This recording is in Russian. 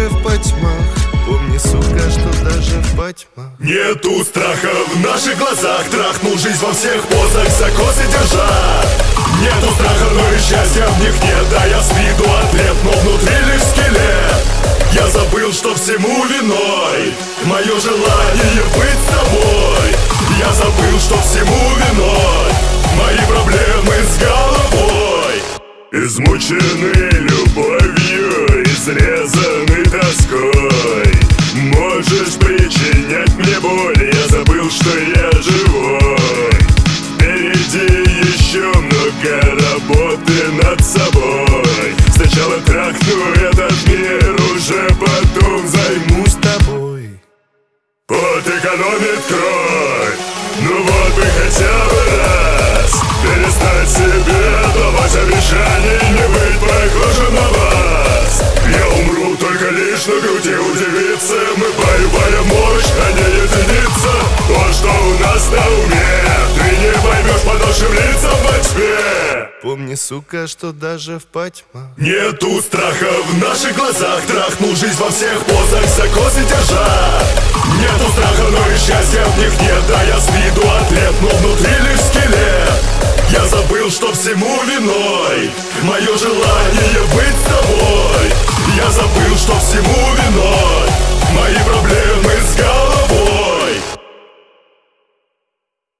даже в потьмах. Помни, сука, что даже в потьмах нету страха в наших глазах. Трахнул жизнь во всех позах, за косы держа. Нету страха, но и счастья в них нет. Да, я с виду атлет, но внутри лишь скелет. Я забыл, что всему виной мое желание быть с тобой. Я забыл, что всему виной мои проблемы с головой. Измученный любовью, изрезанный тоской. Можешь причинять мне боль, я забыл, что я живой. Впереди еще много работы над собой. Сначала трахну этот мир, уже потом займусь тобой. Пот экономит кровь, ну вот бы хотя бы раз перестать себе давать обещаний, не быть похожим на вас. Я умру только лишь на груди у девицы. Мы боевая мощь, а не единица. То, что у нас на уме, ты не поймешь по нашим лицам во тьме. Помни, сука, что даже в потьмах нету страха в наших глазах. Трахнул жизнь во всех позах, за косы держа. Нету страха, но и счастья в них нет. Да, я с виду атлет, но внутри лишь скелет. Я забыл, что всему виной мое желание быть с тобой. Я забыл, что всему